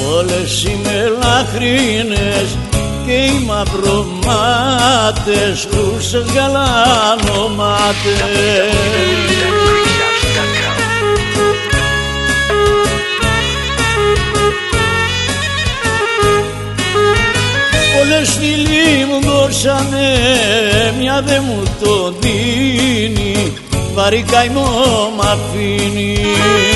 όλες οι μελαχρίνες και οι μαυρομάτες ρούσες γαλανομάτες. Όλες φίλοι μου δώσανε, μια δε μου το δίνει, βαρύ καημό μ' αφήνει.